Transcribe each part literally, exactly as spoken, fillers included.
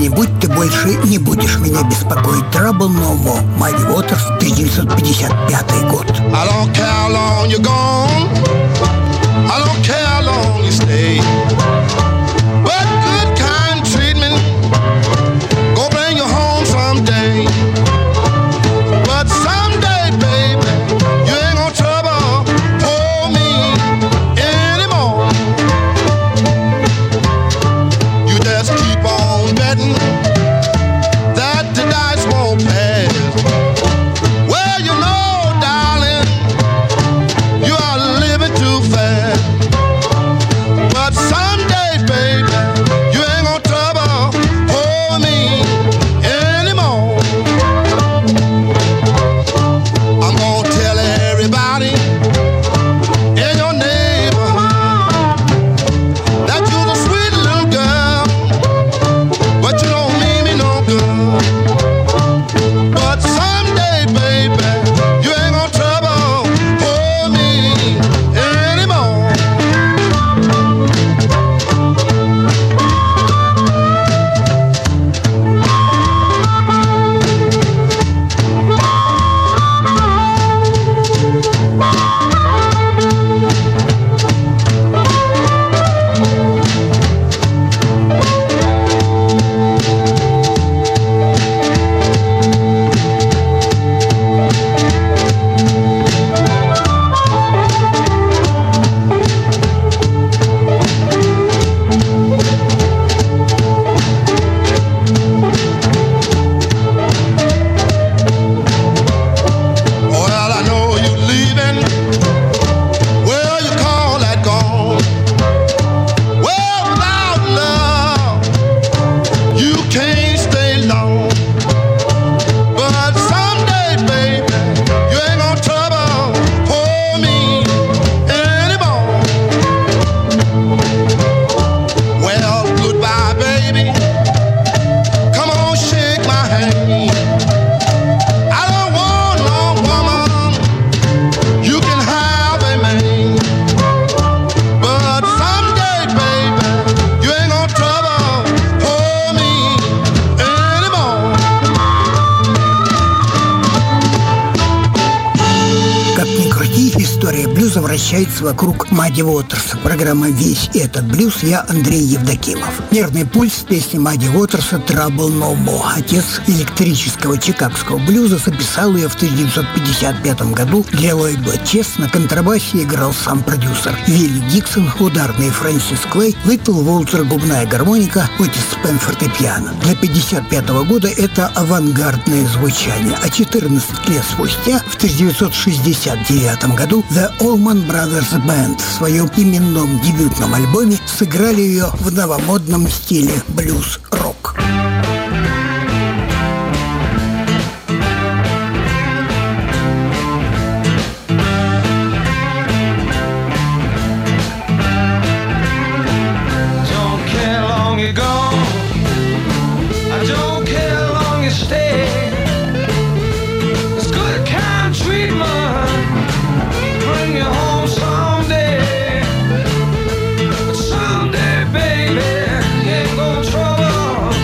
когда-нибудь ты больше не будешь меня беспокоить. Trouble No More. Мадди Уотерс, тысяча девятьсот пятьдесят пятый год. I don't care how long you're gone. I don't care how long you stay. But good kind treatment go bring you home someday. But someday, baby, you ain't gonna trouble for me anymore. You just keep on betting that the dice won't pass. Well, you know, darling, you are living too fast. But someday, baby, you ain't gonna trouble for me anymore. I'm gonna tell everybody in your neighborhood that you're the sweet little girl, but you don't mean me no good. But someday, baby, you ain't gonna trouble for me anymore. Well, I know you're leaving. Well, you call that gone. Well, without love, you can't stay long. But someday, baby, you ain't gonna trouble for me anymore. Well, goodbye, baby. Come on, shake my hand. I don't want no woman. You can have a man. But someday, baby, you ain't gonna trouble for me anymore. Как ни крути, история блюза вращается вокруг Мадди Уотерса. Программа «Весь этот блюз», я Андрей Евдокимов. Нервный пульс песни Мадди Уотерса «Trouble No More». Отец электрического чикагского блюза записал ее в тысяча девятьсот пятьдесят пятом году для Ллойд Чес. На контрабасе играл сам продюсер Вилли Диксон, ударный Фрэнсис Клей, Литл Волтер, губная гармоника, Отис Пен фортепиано. Для пятьдесят пятого года это авангардное звучание. А четырнадцать лет спустя, в тысяча девятьсот шестьдесят девятом году, The Allman Brothers Band в своем именном дебютном альбоме сыграли ее в новомодном стиле блюз-рок. Don't care long you gone. I don't care long you stay. It's good kind treatment. Bring you home someday. But someday, baby, you ain't gonna trouble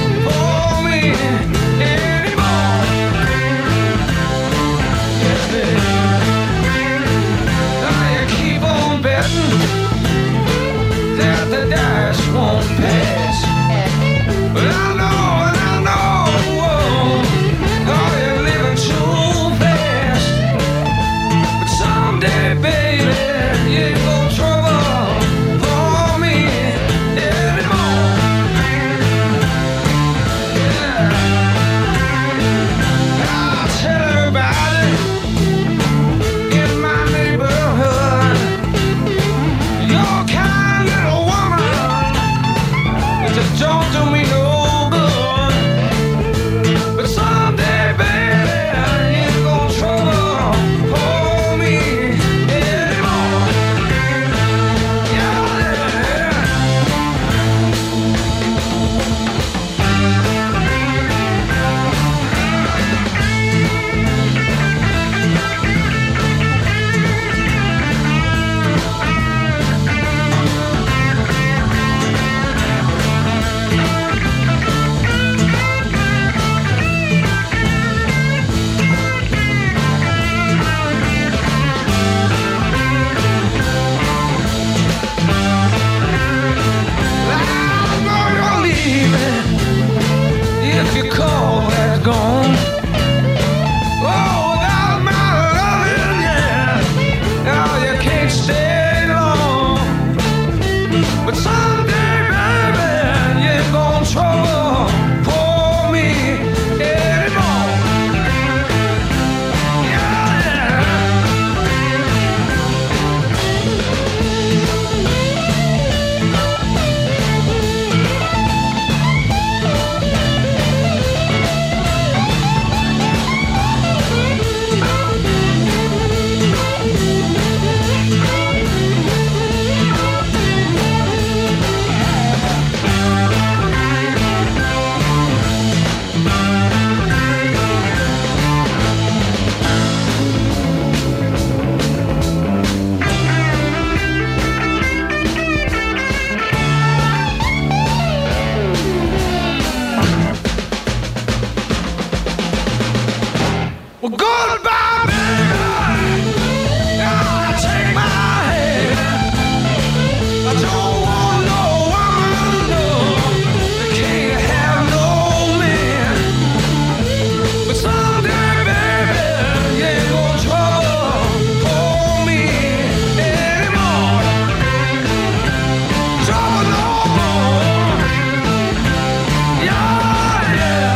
Well, goodbye, baby. Now take my hand. I don't want no woman, no. They can't have no man. But someday, baby, you ain't gonna trouble for me anymore. Trouble no more. Yeah, yeah.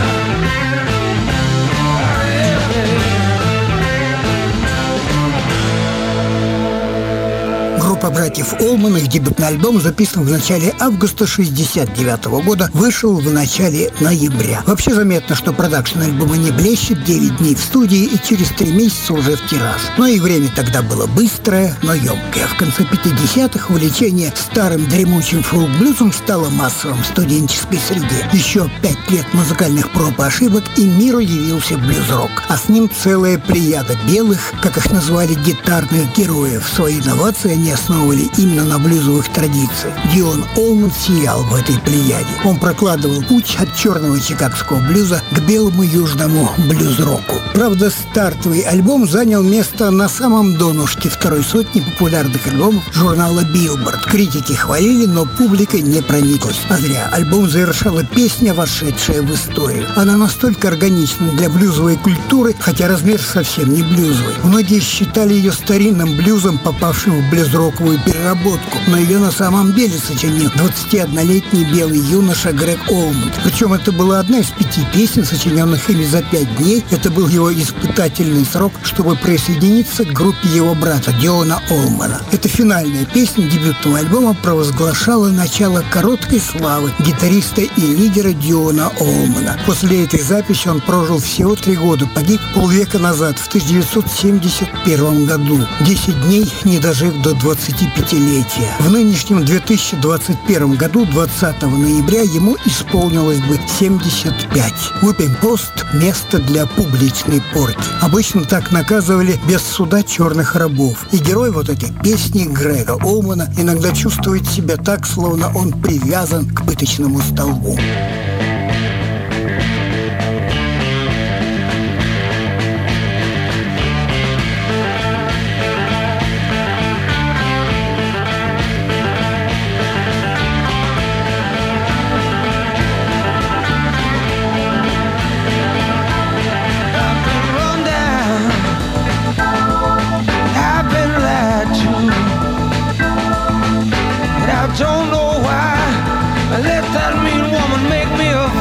Группа братьев Олман, их дебютный альбом, записан в начале августа шестьдесят девятого года, вышел в начале ноября. Вообще заметно, что продакшн альбома не блещет, девять дней в студии и через три месяца уже в тираж. Но и время тогда было быстрое, но емкое. В конце пятидесятых увлечение старым дремучим фолк-блюзом стало массовым в студенческой среде. Еще пять лет музыкальных проб и ошибок, и миру явился блюз-рок. А с ним целая плеяда белых, как их назвали, гитарных героев. Свои инновации они основывали именно на блюзовых традициях. Дион Олман сиял в этой плеяде. Он прокладывал путь от черного чикагского блюза к белому южному блюз-року. Правда, стартовый альбом занял место на самом донышке второй сотни популярных альбомов журнала Billboard. Критики хвалили, но публика не прониклась. А зря. Альбом завершала песня, вошедшая в историю. Она настолько органична для блюзовой культуры, хотя размер совсем не блюзовый. Многие считали ее старинным блюзом, попавшим в блюз-роковую переработку, но ее на самом деле сочинил двадцатиоднолетний белый юноша Грег Олман. Причем это была одна из пяти песен, сочиненных ими за пять дней. Это был его испытательный срок, чтобы присоединиться к группе его брата Диона Олмана. Эта финальная песня дебютного альбома провозглашала начало короткой славы гитариста и лидера Диона Олмана. После этой записи он прожил всего три года, погиб полвека назад, в тысяча девятьсот семьдесят первом году, десять дней не дожив до двадцатипятилетия. В нынешнем две тысячи двадцать первом году, двадцатого ноября, ему исполнилось бы семьдесят пять. Whipping-Post – место для публичной порки. Обычно так наказывали без суда черных рабов. И герой вот этой песни Грега Олмана иногда чувствует себя так, словно он привязан к пыточному столбу. Don't know why I let that mean woman make me a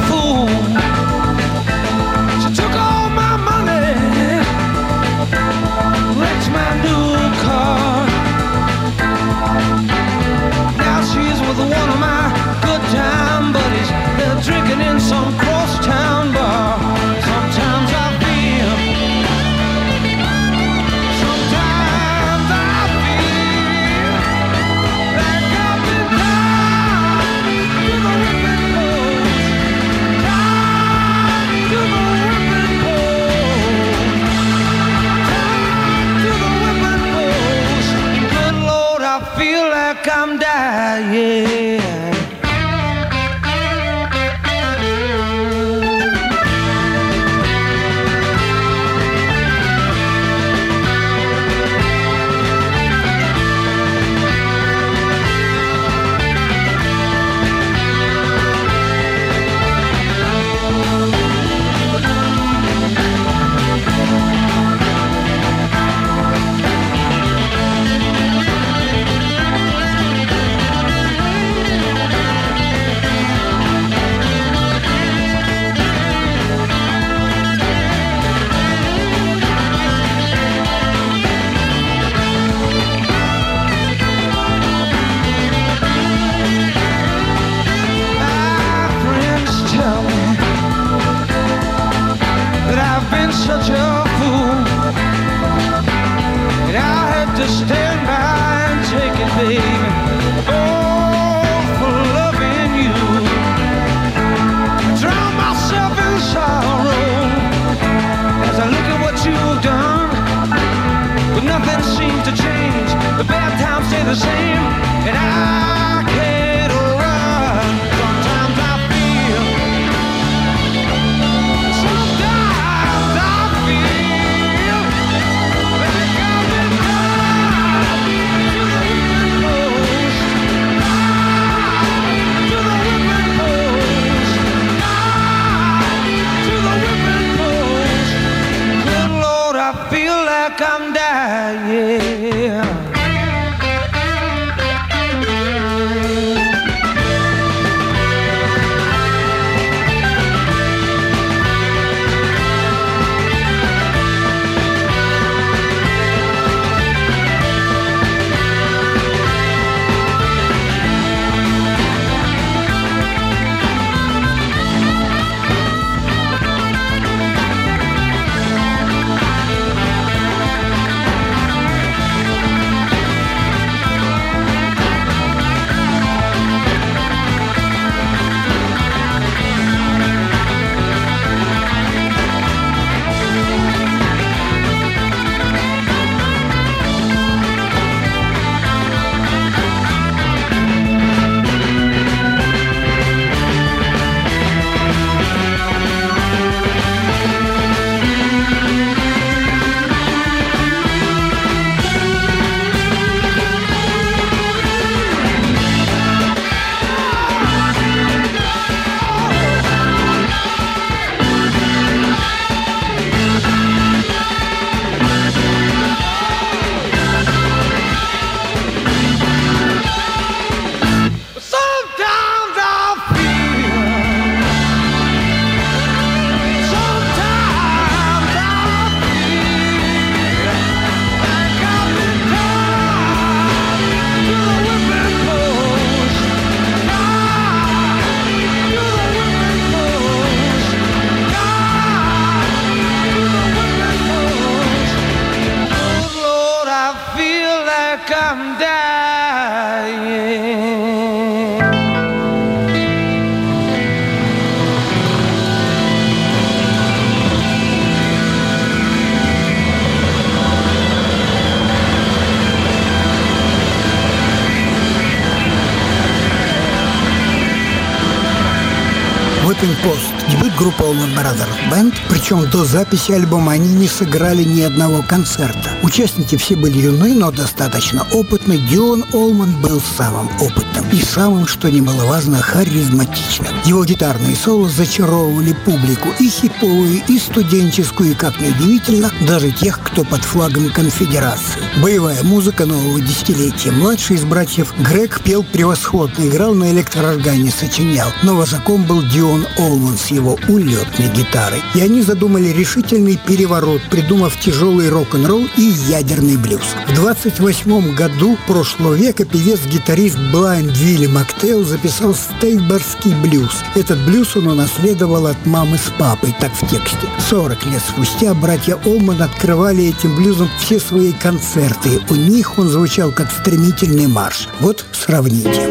Whipping Post. Дебют группы Allman Brothers Band, причем до записи альбома они не сыграли ни одного концерта. Участники все были юны, но достаточно опытны. Дион Олман был самым опытным и самым, что немаловажно, харизматичным. Его гитарные соло зачаровывали публику и хиповую, и студенческую, и, как неудивительно, даже тех, кто под флагом конфедерации. Боевая музыка нового десятилетия. Младший из братьев Грег пел превосходно, играл на электрооргане, сочинял. Но вожаком был Дион Олман с его улетной гитарой. И они задумали решительный переворот, придумав тяжелый рок-н-ролл и ядерный блюз. В двадцать восьмом году прошлого века певец-гитарист Блайнд Вилли Мактейл записал стейборский блюз. Этот блюз он унаследовал от мамы с папой, так в тексте. сорок лет спустя братья Олман открывали этим блюзом все свои концерты. У них он звучал как стремительный марш. Вот сравните.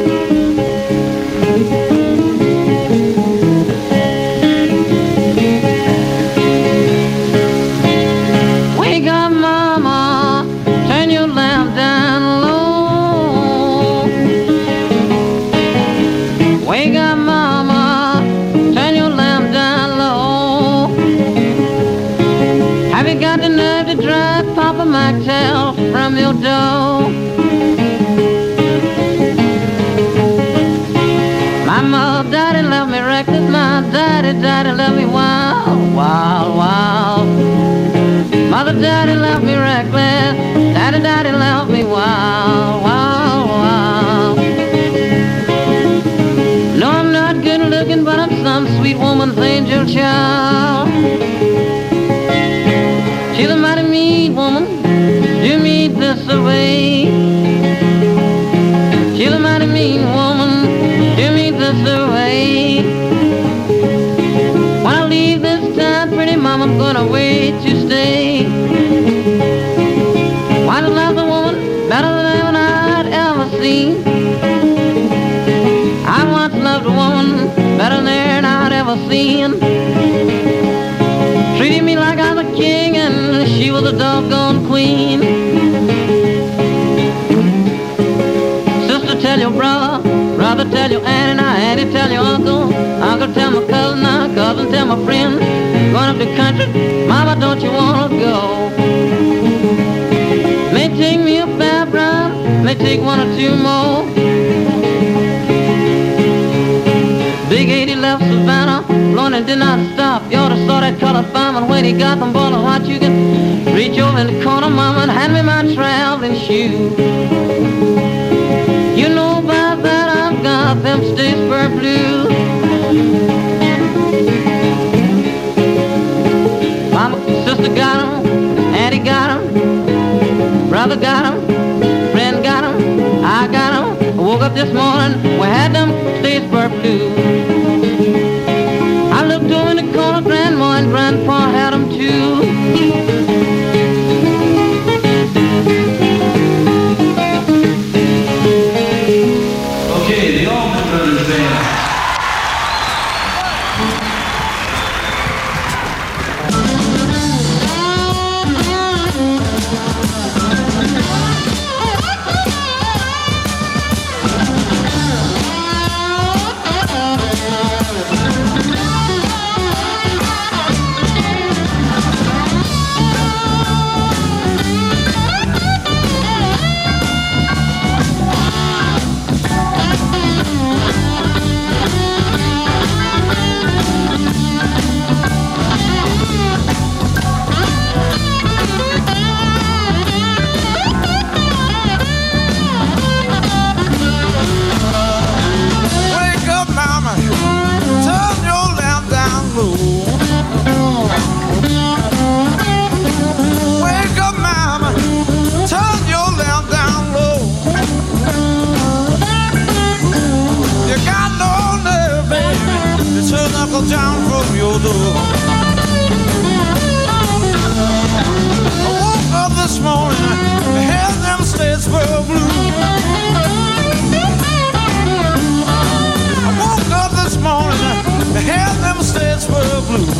From your door, my mom, daddy love me reckless, my daddy, daddy love me wild, wild, wild. Mother, daddy love me reckless, daddy, daddy love me wild, wild, wild. No, I'm not good looking, but I'm some sweet woman's angel child. She's a mighty mean woman. You meet this away. She's a mighty mean woman. You meet this away. When I leave this town, pretty mama, I'm gonna wait to stay. Why to love the woman better than anyone I'd ever seen? I once loved a woman better than I'd ever seen. Treated me like I was a king and she was a doggone queen. Sister, tell your brother, brother, tell your auntie, now auntie, tell your uncle, uncle, tell my cousin, now cousin, tell my friend. Going up the country, mama, don't you wanna go? May take me a fair run, may take one or two more. Big eighty left Savannah, blowing and did not stop. You ought to saw that colored fireman when he got them ball of hot. You can reach over in the corner, mama, and hand me my traveling shoe. You know about that, I've got them Statesboro blues. Mama, sister got 'em, auntie got 'em, brother got 'em, friend got 'em, I got 'em. I woke up this morning, we had them Statesboro blues. I looked over in the corner, grandma and grandpa had 'em too. Okay, the Allman Brothers Band. Down from your door. I woke up this morning, I had them Statesboro blues. I woke up this morning, I had them Statesboro blues.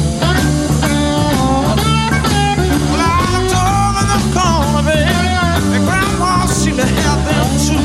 Well, I looked over in the corner, baby, and Grandma seemed to have them too.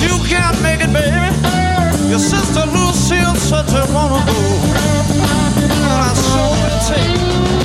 you can't make it, baby. Your sister Lucille said you wanna go, and I sure will take.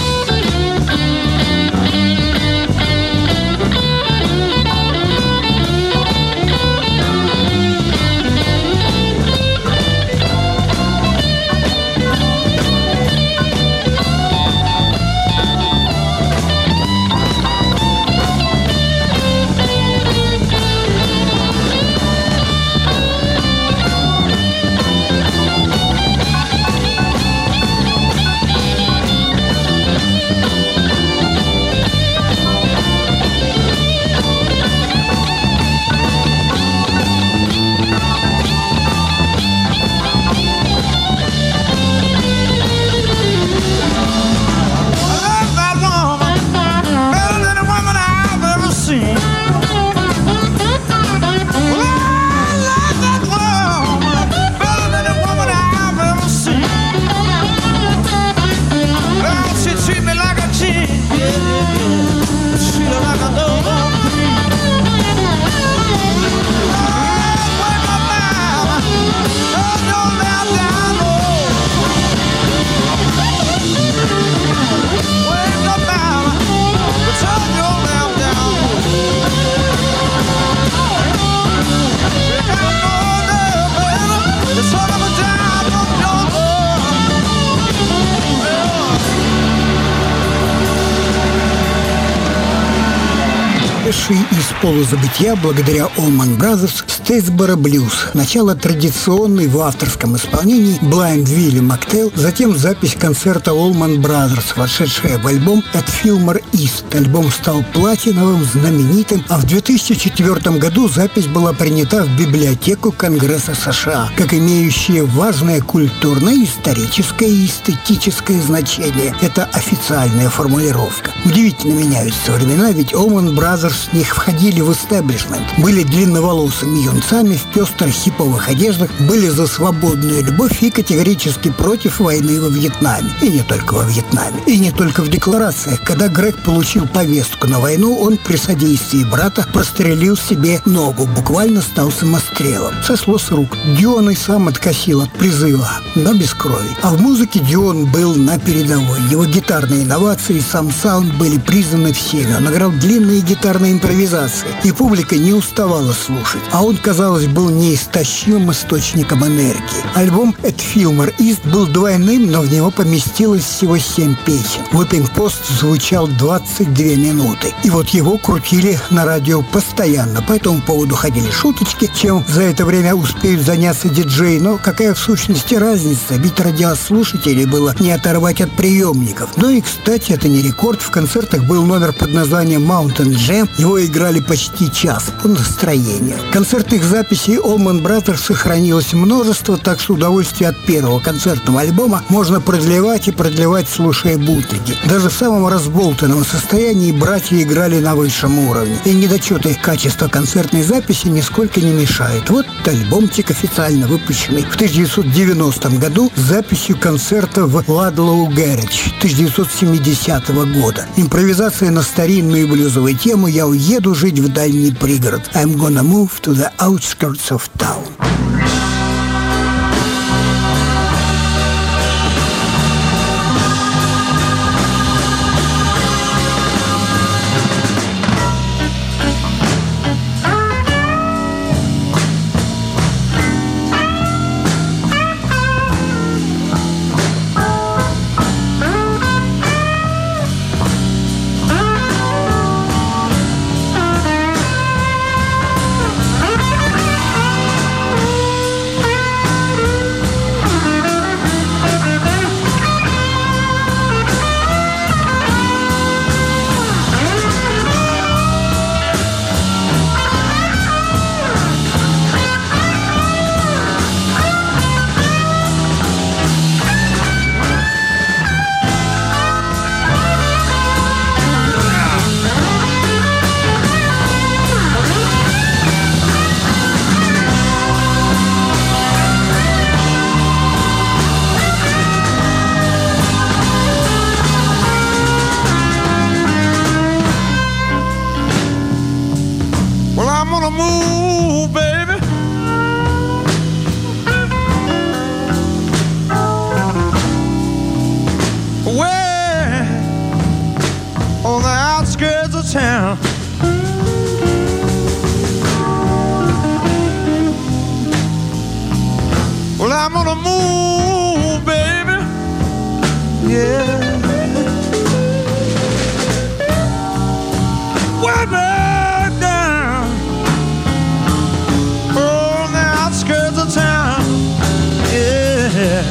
Из полузабытия благодаря Allman Brothers Стейтсборо Блюз. Начало традиционный в авторском исполнении Blind Willie McTell, затем запись концерта Allman Brothers, вошедшая в альбом At Fillmore East. Альбом стал платиновым, знаменитым, а в две тысячи четвёртом году запись была принята в библиотеку Конгресса США, как имеющая важное культурное, историческое и эстетическое значение. Это официальная формулировка. Удивительно меняются времена, ведь Allman Brothers не входили в истеблишмент, были длинноволосыми юнцами в пестрых хиповых одеждах, были за свободную любовь и категорически против войны во Вьетнаме. И не только во Вьетнаме. И не только в декларациях. Когда Грег получил повестку на войну, он при содействии брата прострелил себе ногу, буквально стал самострелом. Сошло с рук. Дион и сам откосил от призыва, но без крови. А в музыке Дион был на передовой. Его гитарные инновации и сам саунд были признаны всеми. Он играл длинные гитарные импровизации, и публика не уставала слушать. А он, казалось, был неистощимым источником энергии. Альбом At Fillmore East был двойным, но в него поместилось всего семь песен. Whipping Post звучал двадцать две минуты. И вот его крутили на радио постоянно. По этому поводу ходили шуточки, чем за это время успеют заняться диджеи. Но какая в сущности разница? Ведь радиослушателей было не оторвать от приемников. Ну и, кстати, это не рекорд. В концертах был номер под названием Mountain Jam. Его играли почти час по настроению. Концертных записей Allman Brothers сохранилось множество, так что удовольствие от первого концертного альбома можно продлевать и продлевать, слушая бутлеги. Даже в самом разболтанном состоянии братья играли на высшем уровне. И недочеты их качества концертной записи нисколько не мешают. Вот альбомчик, официально выпущенный в тысяча девятьсот девяностом году с записью концерта в Ладлоу Гаридж тысяча девятьсот семидесятого года. Импровизация на старинную блюзовую тему «Я уеду жить в дальний пригород». I'm gonna move to the outskirts of town. Oh, I'm gonna move, baby. Yeah. Way back down on the outskirts of town. Yeah.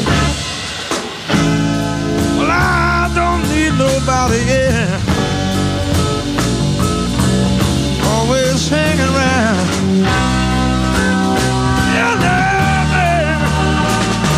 Well, I don't need nobody, yeah. Always hanging around. Yeah, yeah, baby.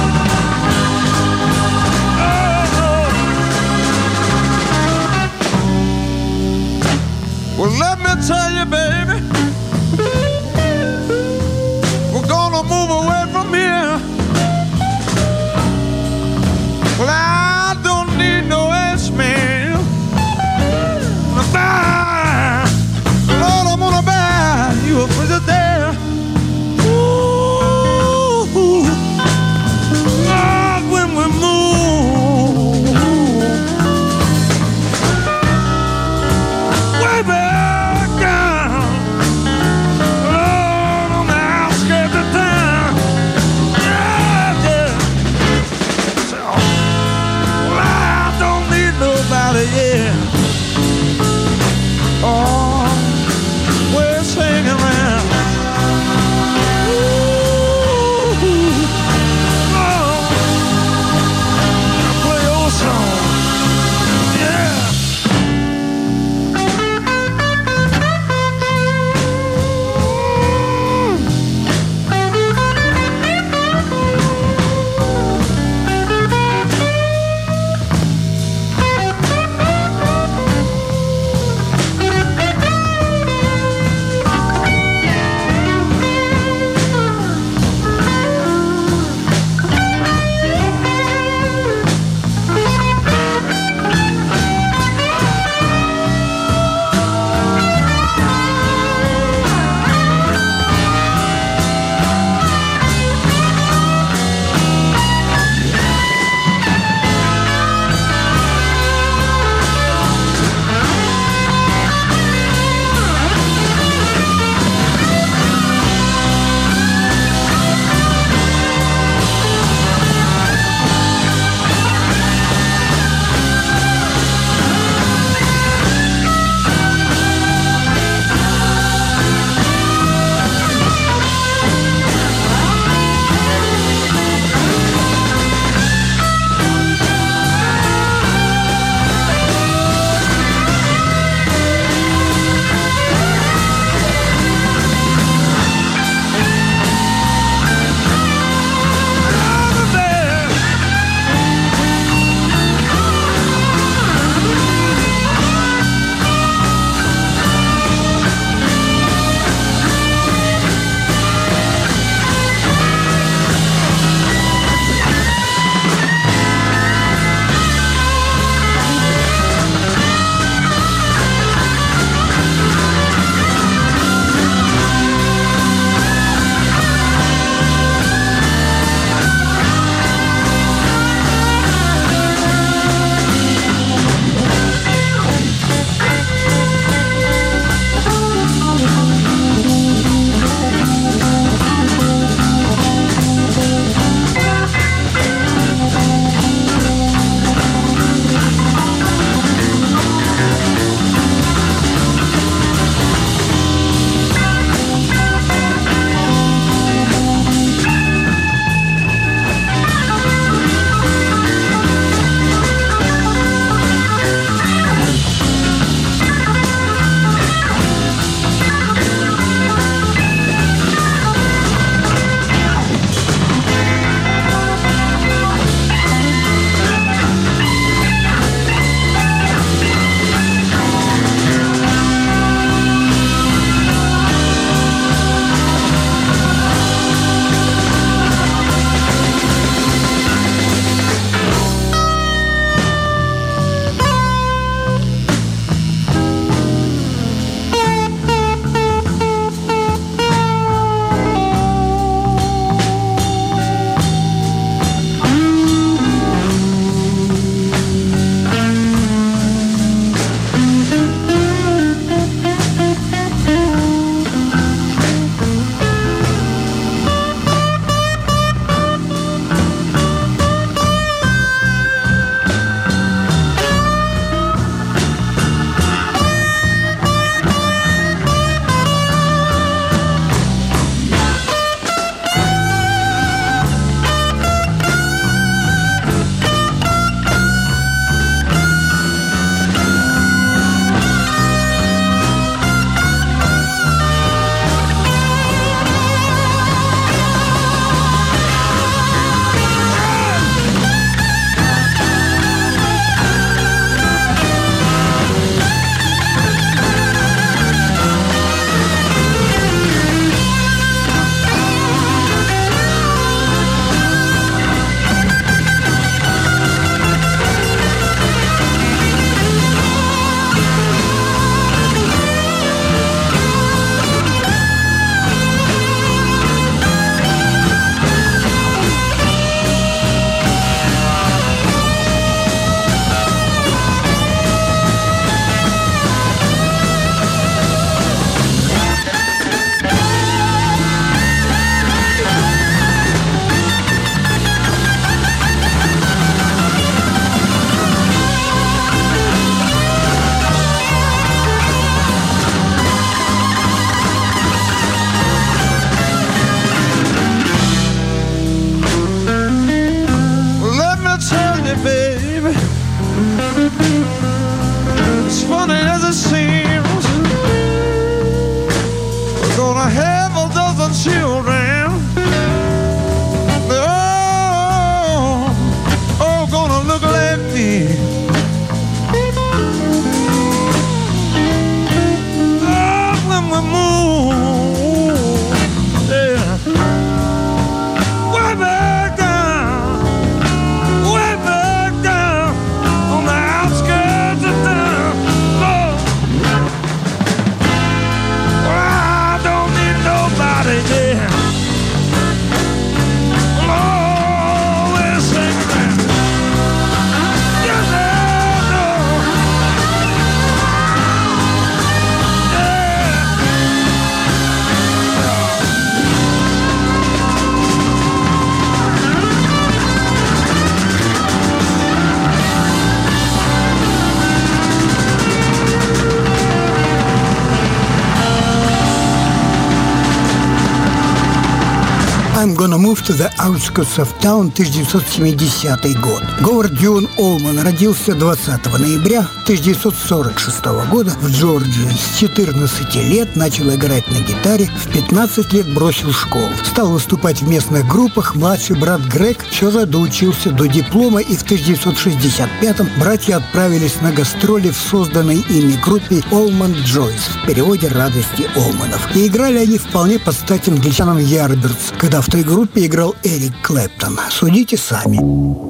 «I'm Gonna Move to the Outskirts of Town» тысяча девятьсот семидесятый год. Говард Дьюн Олман родился двадцатого ноября тысяча девятьсот сорок шестого года в Джорджии. С четырнадцати лет начал играть на гитаре, в пятнадцать лет бросил школу. Стал выступать в местных группах. Младший брат Грег все же доучился до диплома, и в тысяча девятьсот шестьдесят пятом братья отправились на гастроли в созданной ими группе Allman Joyce, в переводе «Радости Олманов». И играли они вполне под стать англичанам Ярбердс, когда в той группе играл Эрик Клэптон. Судите сами.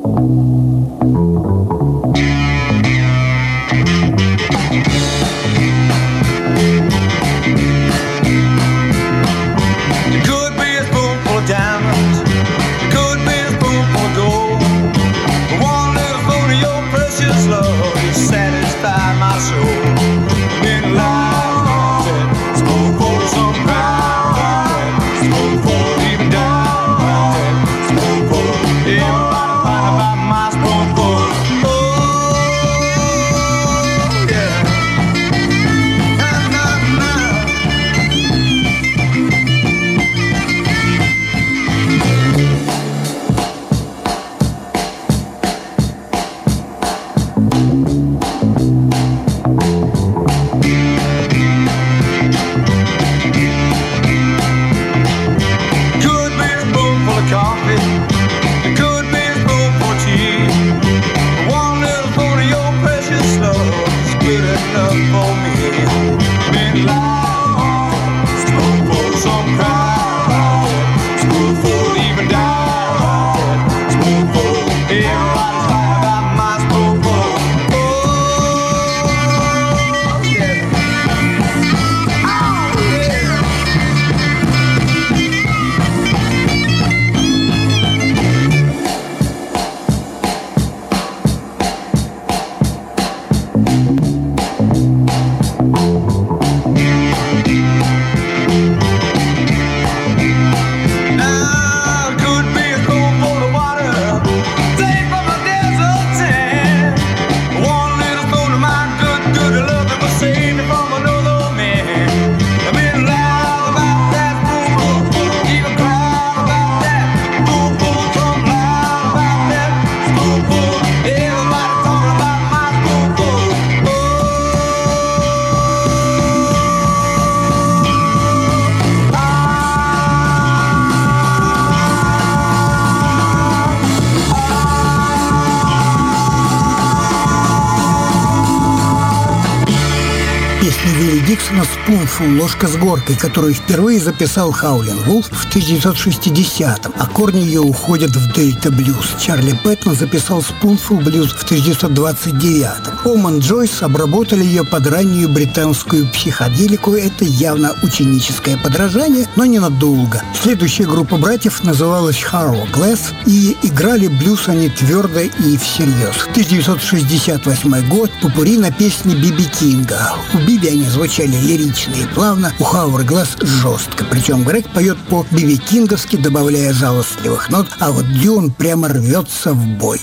Диксона «Spoonful» «Ложка с горкой», которую впервые записал Howlin' Wolf в тысяча девятьсот шестидесятом, а корни ее уходят в дельта-блюз. Чарли Пэттон записал «Spoonful Blues» в тысяча девятьсот двадцать девятом. Allman Joyce обработали ее под раннюю британскую психоделику. Это явно ученическое подражание, но ненадолго. Следующая группа братьев называлась Hourglass, и играли блюз они твердо и всерьез. тысяча девятьсот шестьдесят восьмой год, попурри на песни Биби Кинга. У Биби они звучали лирично и плавно, у Hourglass жестко. Причем Грег поет по-биби кинговски, добавляя жалостливых нот, а вот Дьюн прямо рвется в бой.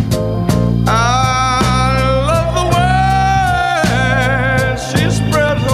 Spread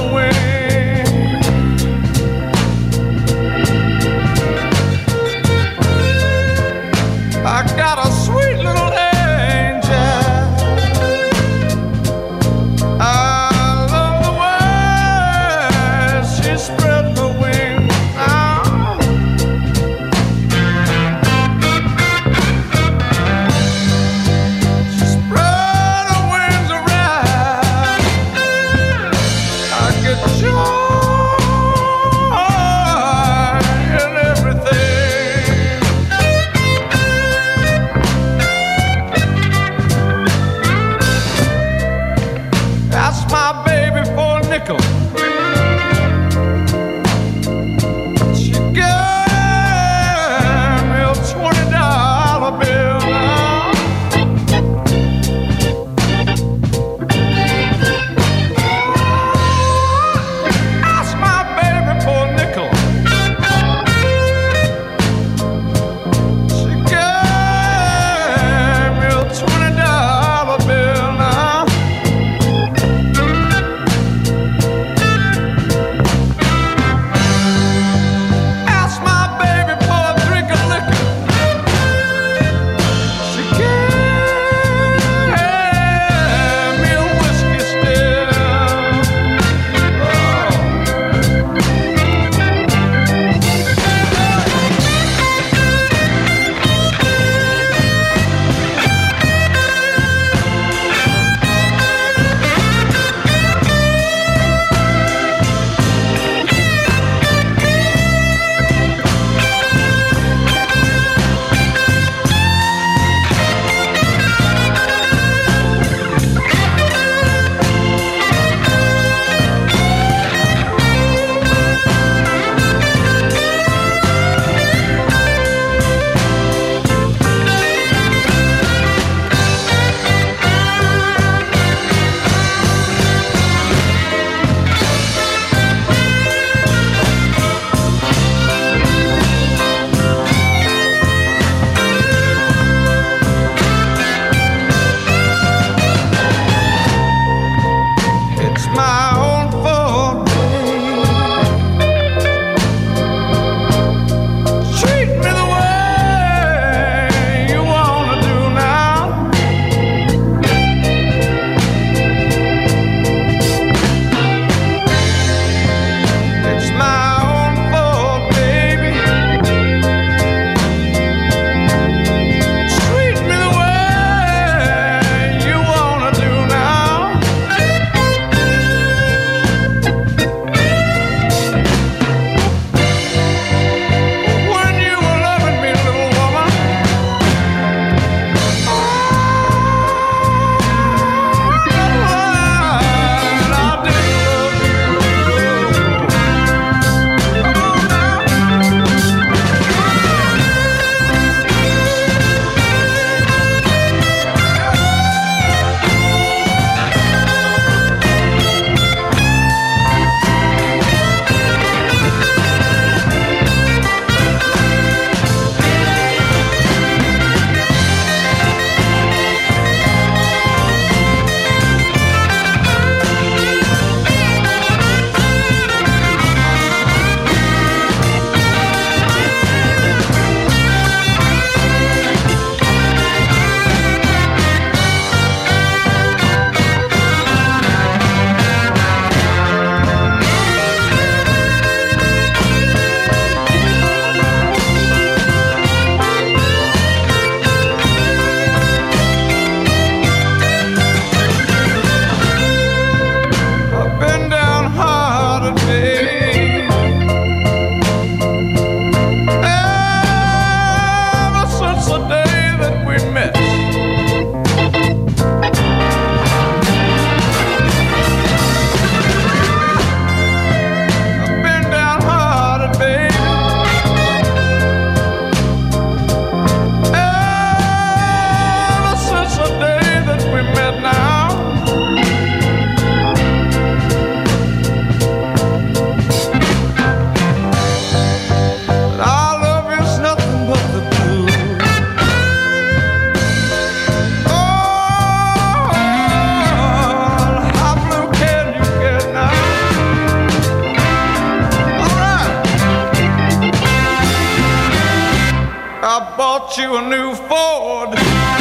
bought you a new Ford.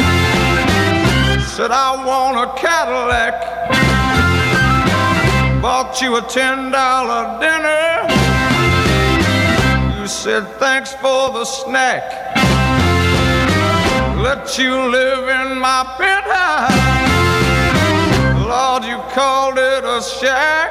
Said I want a Cadillac. Bought you a ten dollar dinner. You said thanks for the snack. Let you live in my penthouse. Lord, you called it a shack.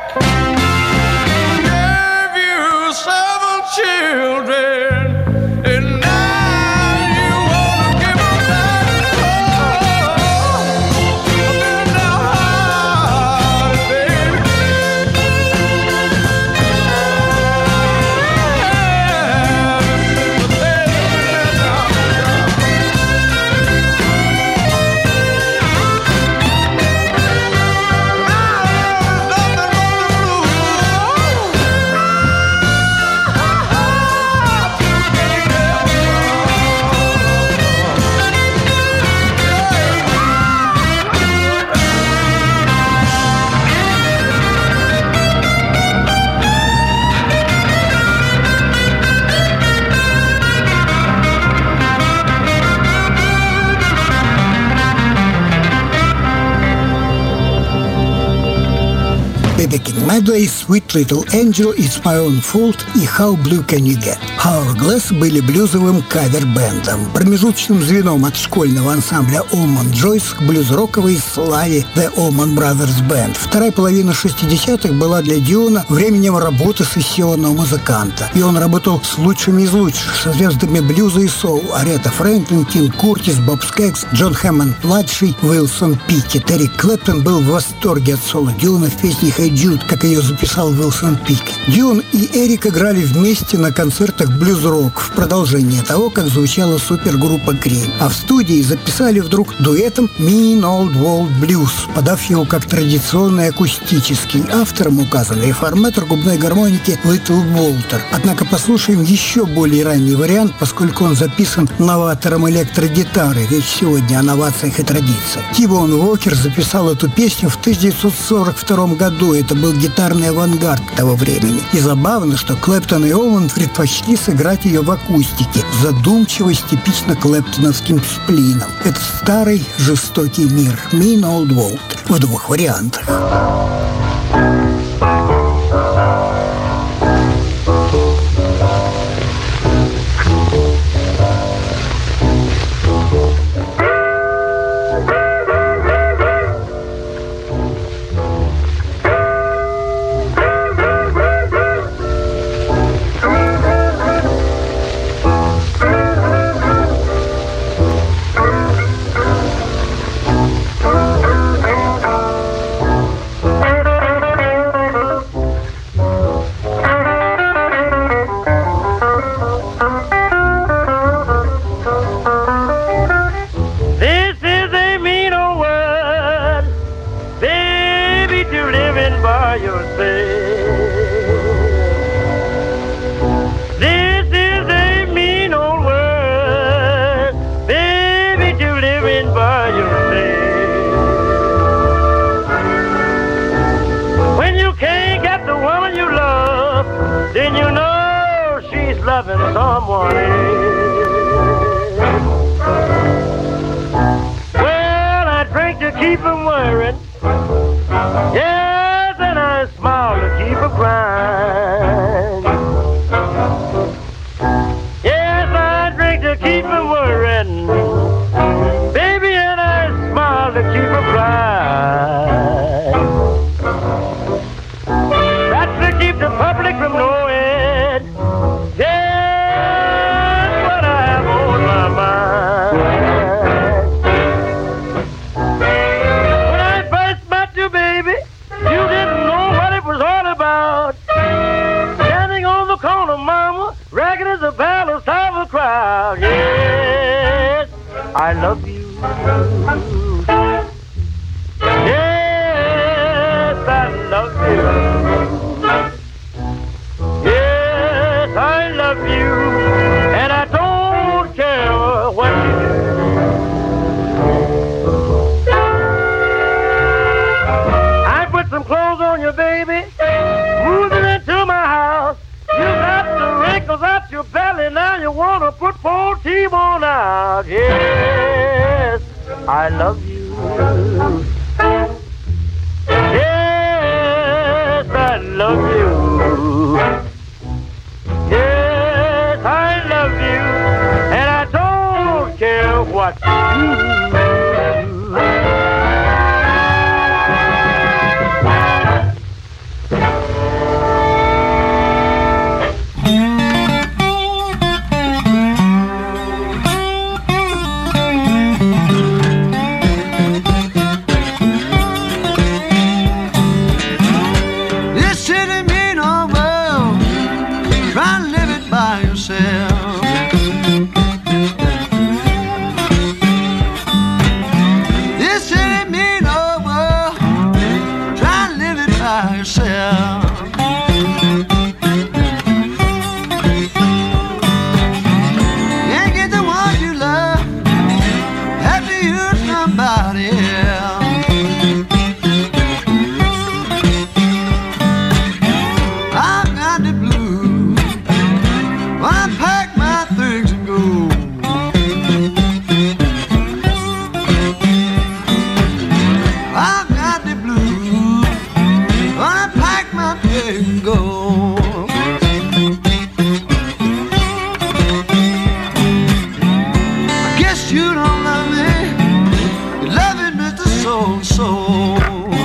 Gave you seven children. And now you wanna give them back. Oh, I've been downhearted, baby. Yeah, baby, B B King Medley, Sweet Little Angel, It's My Own Fault и How Blue Can You Get. Hourglass были блюзовым кавер-бендом, промежуточным звеном от школьного ансамбля Allman Joyce к блюз-роковой славе The Allman Brothers Band. Вторая половина шестидесятых была для Диона временем работы сессионного музыканта, и он работал с лучшими из лучших, со звездами блюза и соул: Арета Фрэнклин, Тин Куртис, Боб Скэггс, Джон Хэммонд-младший, Уилсон Пикет. Эрик Клэптон был в восторге от соло Диона в песне «Hey Jude», как ее записал Уилсон Пикет. Дион и Эрик играли вместе на концертах блюз-рок в продолжение того, как звучала супергруппа Cream. А в студии записали вдруг дуэтом Mean Old World Blues, подав его как традиционный акустический. Автором указан реформатор губной гармоники Литл Волтер. Однако послушаем еще более ранний вариант, поскольку он записан новатором электрогитары. Речь сегодня о новациях и традициях. Ти-Бон Уокер записал эту песню в тысяча девятьсот сорок втором году. Это был гитарный авангард того времени. И забавно, что Клэптон и Олман предпочли сыграть ее в акустике, в задумчивость типично клэптоновским сплином. Это старый жестокий мир. Mean Old World в двух вариантах. Someone else. Well, I drink to keep from worrying. Yes, and I smile to keep from crying. Yes, I drink to keep from worrying, baby, and I smile to keep from crying. That's to keep the public from knowing. Yes, I love you. so, so.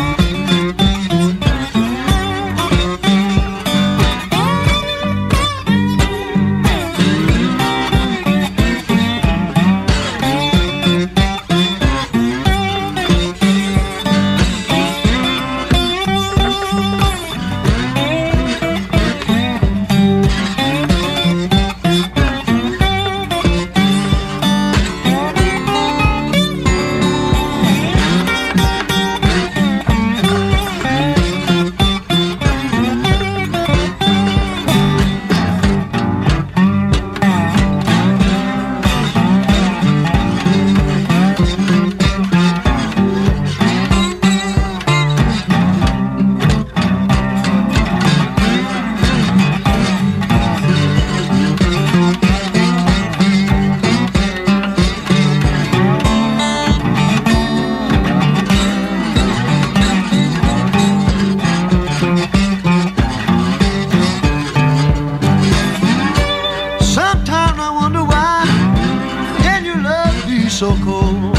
So cold.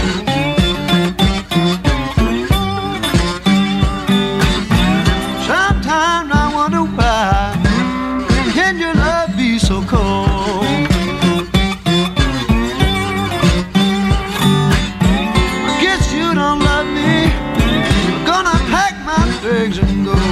Sometimes I wonder why can your love be so cold? I guess you don't love me. I'm gonna pack my bags and go.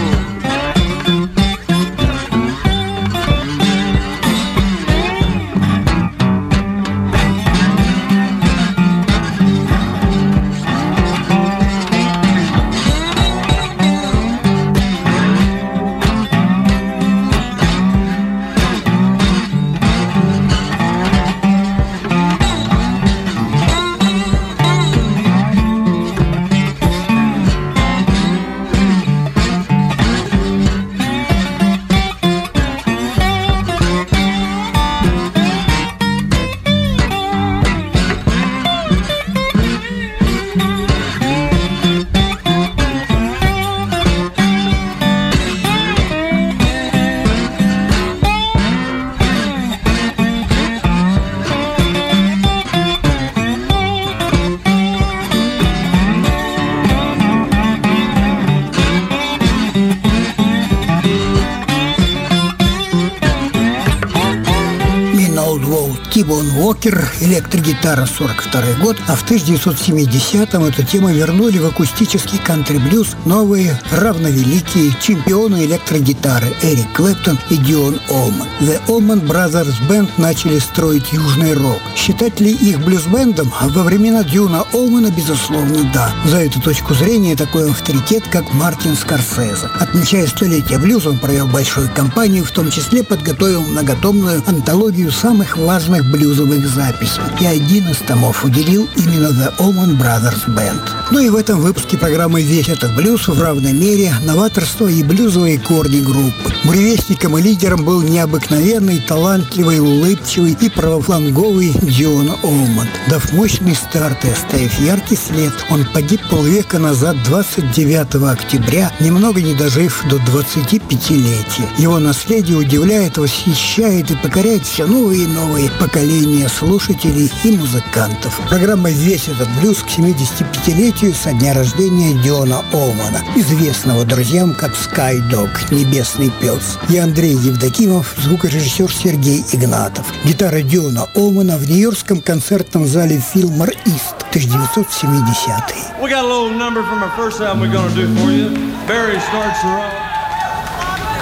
Тибон Уокер, электрогитара, сорок второй год, а в тысяча девятьсот семидесятом эту тему вернули в акустический кантри-блюз новые равновеликие чемпионы электрогитары Эрик Клэптон и Дион Олман. The Allman Brothers Band начали строить южный рок. Считать ли их блюз-бендом? А во времена Диона Олмана, безусловно, да. За эту точку зрения такой авторитет, как Мартин Скорсезе. Отмечая столетие блюза, он провел большую кампанию, в том числе подготовил многотомную антологию самых важных блюзовых записей. И один из томов уделил именно The Allman Brothers Band. Ну и в этом выпуске программы «Весь этот блюз» в равной мере новаторство и блюзовые корни группы. Буревестником и лидером был необыкновенный, талантливый, улыбчивый и правофланговый Дион Олман. Дав мощный старт и оставив яркий след, он погиб полвека назад, двадцать девятого октября, немного не дожив до двадцатипятилетия. Его наследие удивляет, восхищает и покоряет все новые и новые поколения слушателей и музыкантов. Программа «Весь этот блюз» к семидесятипятилетию со дня рождения Диона Олмана, известного друзьям как Sky Dog, небесный пес. Я Андрей Евдокимов, звукорежиссер Сергей Игнатов. Гитара Диона Олмана в нью-йоркском концертном зале Fillmore East, тысяча девятьсот семидесятый. We got a little number from our first album we're gonna do for you. Barry starts the rock.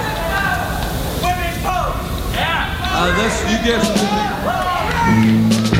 Uh, this, you guess.